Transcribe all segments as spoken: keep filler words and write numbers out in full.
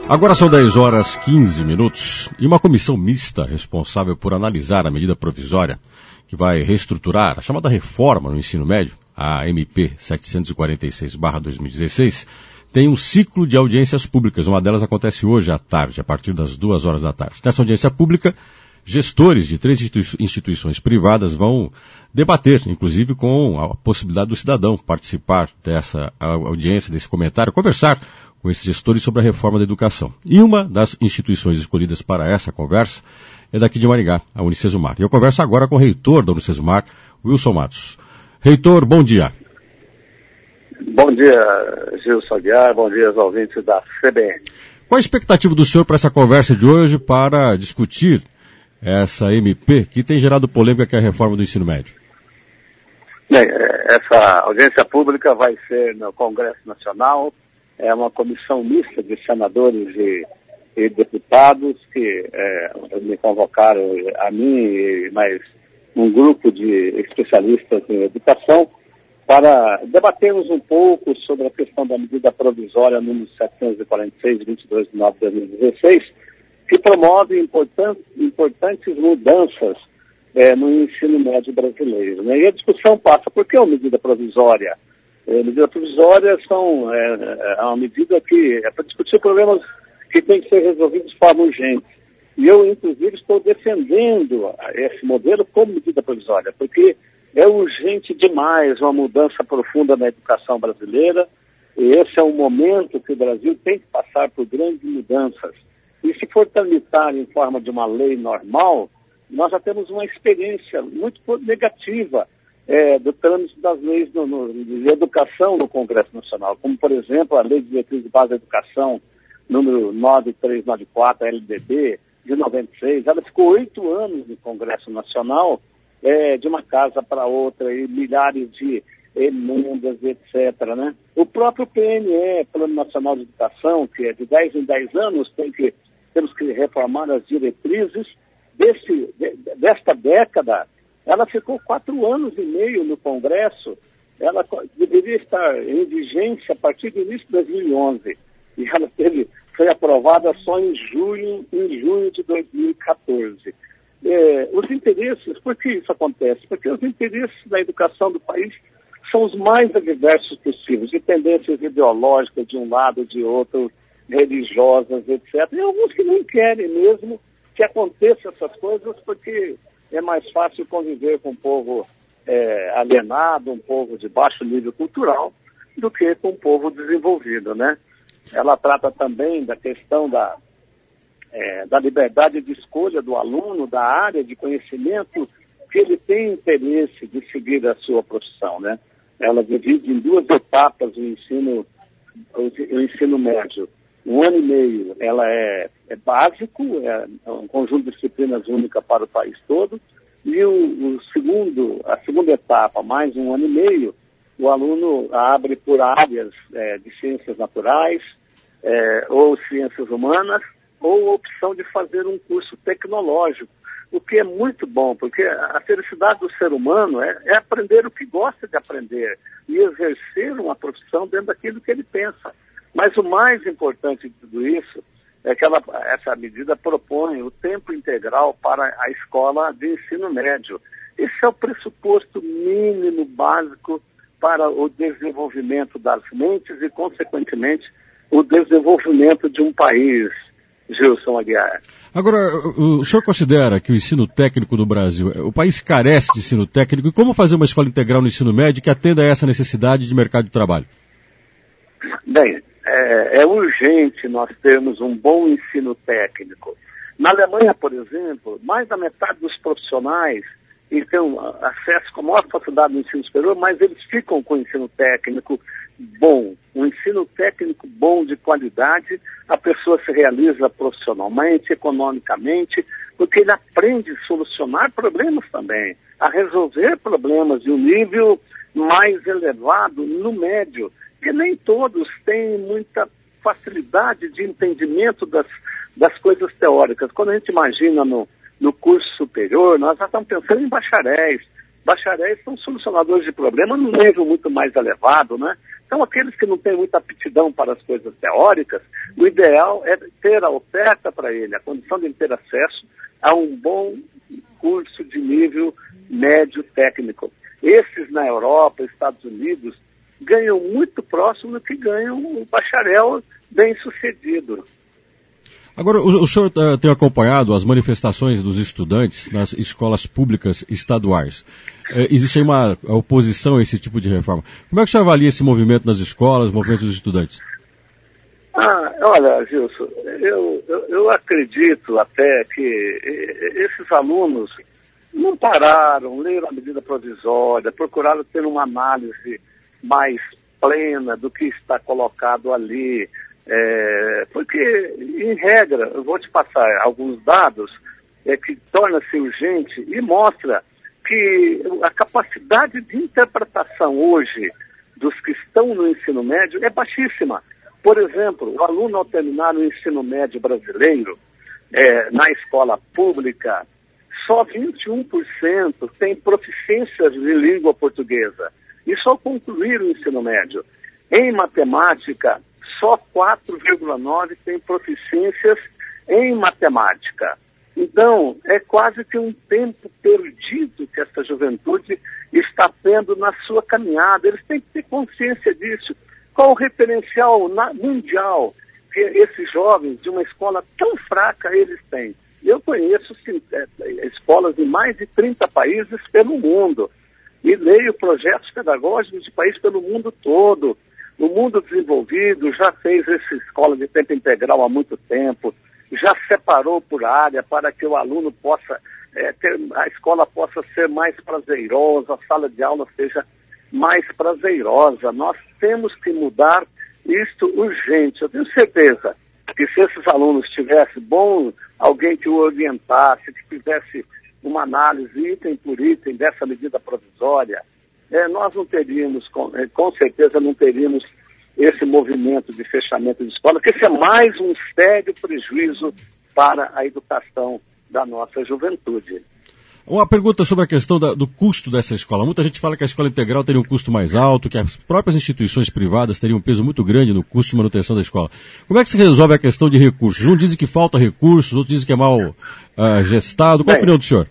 Agora são dez horas e quinze minutos e uma comissão mista responsável por analisar a medida provisória que vai reestruturar a chamada reforma no ensino médio, a M P setecentos e quarenta e seis barra dois mil e dezesseis, tem um ciclo de audiências públicas. Uma delas acontece hoje à tarde, a partir das duas horas da tarde. Nessa audiência pública, gestores de três instituições privadas vão debater, inclusive com a possibilidade do cidadão participar dessa audiência, desse comentário, conversar com esses gestores sobre a reforma da educação. E uma das instituições escolhidas para essa conversa é daqui de Maringá, a Unicesumar. E eu converso agora com o reitor da Unicesumar, Wilson Matos. Reitor, bom dia. Bom dia, Gilson Aguiar, bom dia aos ouvintes da C B N. Qual a expectativa do senhor para essa conversa de hoje para discutir essa M P que tem gerado polêmica, que é a reforma do ensino médio? Bem, essa audiência pública vai ser no Congresso Nacional, é uma comissão mista de senadores e, e deputados que é, me convocaram a mim e mais um grupo de especialistas em educação para debatermos um pouco sobre a questão da medida provisória número setecentos e quarenta e seis, vinte e dois de nove de dois mil e dezesseis, que promove importantes, importantes mudanças é, no ensino médio brasileiro. Né? E a discussão passa, por que é uma medida provisória? É, medida provisória são, é, é uma medida que é para discutir problemas que têm que ser resolvidos de forma urgente. E eu, inclusive, estou defendendo esse modelo como medida provisória, porque é urgente demais uma mudança profunda na educação brasileira, e esse é um momento que o Brasil tem que passar por grandes mudanças. E se for tramitar em forma de uma lei normal, nós já temos uma experiência muito negativa é, do trâmite das leis no, no, de educação no Congresso Nacional, como, por exemplo, a Lei de Diretriz de Base da Educação, número nove três nove quatro, L D B, de noventa e seis. Ela ficou oito anos no Congresso Nacional, é, de uma casa para outra, e milhares de emendas, etcétera. Né? O próprio P N E, Plano Nacional de Educação, que é de dez em dez anos, tem que, temos que reformar as diretrizes desse, de, desta década. Ela ficou quatro anos e meio no Congresso, ela deveria estar em vigência a partir do início de dois mil e onze, e ela teve, foi aprovada só em junho, em junho de dois mil e quatorze. É, os interesses, por que isso acontece? Porque os interesses da educação do país são os mais adversos possíveis, de tendências ideológicas de um lado, de outro, religiosas, etcétera. E alguns que não querem mesmo que aconteçam essas coisas, porque é mais fácil conviver com um povo é, alienado, um povo de baixo nível cultural, do que com um povo desenvolvido, né? Ela trata também da questão da É, da liberdade de escolha do aluno, da área de conhecimento que ele tem interesse de seguir a sua profissão, né? Ela divide em duas etapas o ensino, o, o ensino médio. Um ano e meio, ela é, é básico, é um conjunto de disciplinas única para o país todo, e o, o segundo, a segunda etapa, mais um ano e meio, o aluno abre por áreas é, de ciências naturais é, ou ciências humanas, ou a opção de fazer um curso tecnológico, o que é muito bom, porque a felicidade do ser humano é, é aprender o que gosta de aprender e exercer uma profissão dentro daquilo que ele pensa. Mas o mais importante de tudo isso é que ela, essa medida propõe o tempo integral para a escola de ensino médio. Esse é o pressuposto mínimo, básico, para o desenvolvimento das mentes e, consequentemente, o desenvolvimento de um país. Gilson Aguiar. Agora, o senhor considera que o ensino técnico no Brasil, o país carece de ensino técnico, e como fazer uma escola integral no ensino médio que atenda a essa necessidade de mercado de trabalho? Bem, é, é urgente nós termos um bom ensino técnico. Na Alemanha, por exemplo, mais da metade dos profissionais e têm acesso com maior facilidade no ensino superior, mas eles ficam com o ensino técnico bom, um ensino técnico bom, de qualidade, a pessoa se realiza profissionalmente, economicamente, porque ele aprende a solucionar problemas também, a resolver problemas de um nível mais elevado no médio, que nem todos têm muita facilidade de entendimento das, das coisas teóricas. Quando a gente imagina no, no curso superior, nós já estamos pensando em bacharéis, Bacharéis são solucionadores de problemas num nível muito mais elevado, né? Então, aqueles que não têm muita aptidão para as coisas teóricas, o ideal é ter a oferta para ele, a condição de ele ter acesso a um bom curso de nível médio técnico. Esses na Europa, Estados Unidos, ganham muito próximo do que ganham um bacharel bem-sucedido. Agora, o, o senhor uh, tem acompanhado as manifestações dos estudantes nas escolas públicas estaduais. Uh, existe aí uma oposição a esse tipo de reforma. Como é que o senhor avalia esse movimento nas escolas, o movimento dos estudantes? Ah, olha, Gilson, eu, eu, eu acredito até que esses alunos não pararam, leram a medida provisória, procuraram ter uma análise mais plena do que está colocado ali. É, porque, em regra, eu vou te passar alguns dados é, que torna-se urgente e mostra que a capacidade de interpretação hoje dos que estão no ensino médio é baixíssima. Por exemplo, o aluno ao terminar o ensino médio brasileiro, é, na escola pública, só vinte e um por cento tem proficiência de língua portuguesa. Isso ao concluir o ensino médio. Em matemática, só quatro vírgula nove por cento tem proficiências em matemática. Então, é quase que um tempo perdido que essa juventude está tendo na sua caminhada. Eles têm que ter consciência disso. Qual o referencial na, mundial que esses jovens de uma escola tão fraca eles têm? Eu conheço sim, é, escolas em mais de trinta países pelo mundo e leio projetos pedagógicos de países pelo mundo todo. O mundo desenvolvido já fez essa escola de tempo integral há muito tempo, já separou por área para que o aluno possa, é, ter, a escola possa ser mais prazerosa, a sala de aula seja mais prazerosa. Nós temos que mudar isto urgente. Eu tenho certeza que se esses alunos tivessem bom, alguém que o orientasse, que fizesse uma análise item por item dessa medida provisória, é, nós não teríamos, com, com certeza não teríamos esse movimento de fechamento de escola, que isso é mais um sério prejuízo para a educação da nossa juventude. Uma pergunta sobre a questão da, do custo dessa escola. Muita gente fala que a escola integral teria um custo mais alto, que as próprias instituições privadas teriam um peso muito grande no custo de manutenção da escola. Como é que se resolve a questão de recursos? Um dizem que falta recursos, outros dizem que é mal uh, gestado. Qual a opinião do senhor?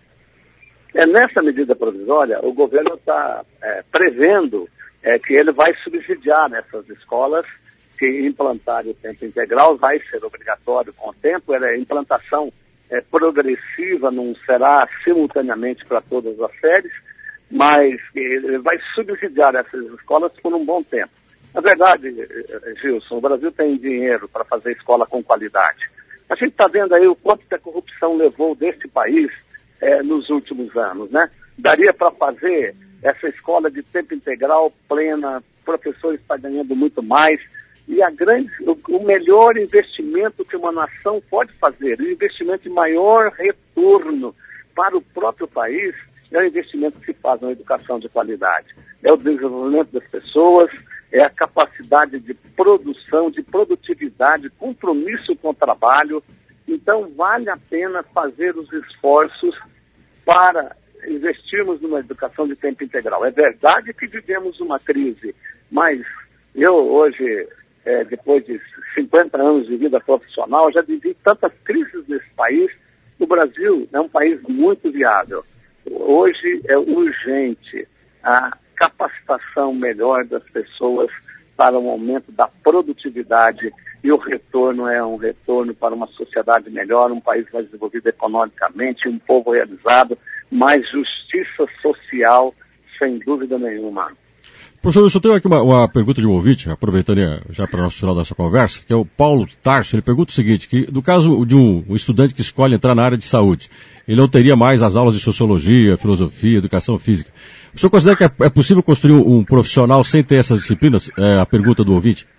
É, nessa medida provisória, o governo está é, prevendo é, que ele vai subsidiar nessas escolas que implantarem o tempo integral, vai ser obrigatório com o tempo, a implantação é, progressiva não será simultaneamente para todas as séries, mas ele vai subsidiar essas escolas por um bom tempo. Na verdade, Gilson, o Brasil tem dinheiro para fazer escola com qualidade. A gente está vendo aí o quanto que a corrupção levou desse país É, nos últimos anos, né? Daria para fazer essa escola de tempo integral plena, professores estão ganhando muito mais, e a grande, o, o melhor investimento que uma nação pode fazer, o investimento de maior retorno para o próprio país, é o investimento que se faz na educação de qualidade. É o desenvolvimento das pessoas, é a capacidade de produção, de produtividade, compromisso com o trabalho. Então, vale a pena fazer os esforços para investirmos numa educação de tempo integral. É verdade que vivemos uma crise, mas eu hoje, é, depois de cinquenta anos de vida profissional, já vivi tantas crises nesse país. O Brasil é um país muito viável. Hoje é urgente a capacitação melhor das pessoas para um aumento da produtividade, e o retorno é um retorno para uma sociedade melhor, um país mais desenvolvido economicamente, um povo realizado, mais justiça social, sem dúvida nenhuma. Professor, eu só tenho aqui uma, uma pergunta de um ouvinte, aproveitando já para o nosso final dessa conversa, que é o Paulo Tarso. Ele pergunta o seguinte, que no caso de um, um estudante que escolhe entrar na área de saúde, ele não teria mais as aulas de sociologia, filosofia, educação física. O senhor considera que é, é possível construir um, um profissional sem ter essas disciplinas? É a pergunta do ouvinte.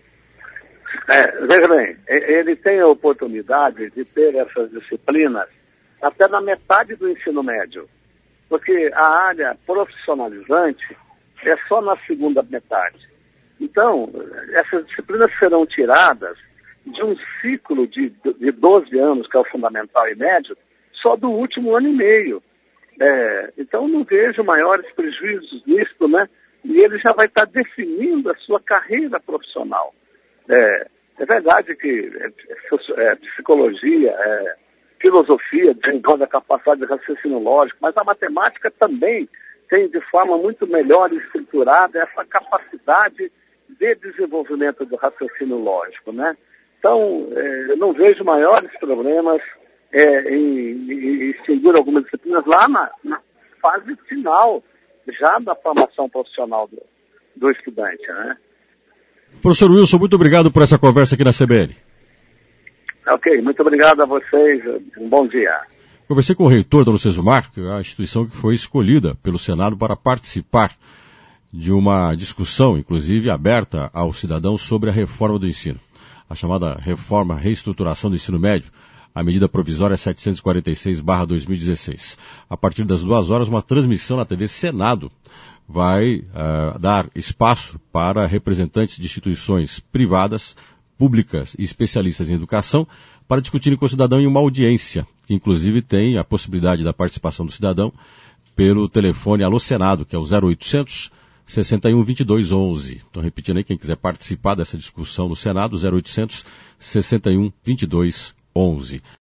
É, veja bem, ele tem a oportunidade de ter essas disciplinas até na metade do ensino médio, porque a área profissionalizante é só na segunda metade. Então, essas disciplinas serão tiradas de um ciclo de, de doze anos, que é o fundamental e médio, só do último ano e meio. É, então não vejo maiores prejuízos nisso, né? E ele já vai estar definindo a sua carreira profissional. É, é verdade que é, é, psicologia, é, filosofia desenvolve a capacidade de raciocínio lógico, mas a matemática também tem de forma muito melhor estruturada essa capacidade de desenvolvimento do raciocínio lógico, né? Então, é, eu não vejo maiores problemas é, em, em extinguir algumas disciplinas lá na, na fase final, já da formação profissional do, do estudante, né? Professor Wilson, muito obrigado por essa conversa aqui na C B N. Ok, muito obrigado a vocês, um bom dia. Conversei com o reitor da Unicesumar, que é a instituição que foi escolhida pelo Senado para participar de uma discussão, inclusive aberta aos cidadãos, sobre a reforma do ensino. A chamada reforma reestruturação do ensino médio, a medida provisória setecentos e quarenta e seis barra dois mil e dezesseis. A partir das duas horas, uma transmissão na T V Senado vai uh, dar espaço para representantes de instituições privadas, públicas e especialistas em educação para discutirem com o cidadão em uma audiência, que inclusive tem a possibilidade da participação do cidadão pelo telefone Alô Senado, que é o zero oitocentos, sessenta e um, vinte e dois, onze. Então, repetindo aí, quem quiser participar dessa discussão no Senado, zero oitocentos, sessenta e um, vinte e dois, onze.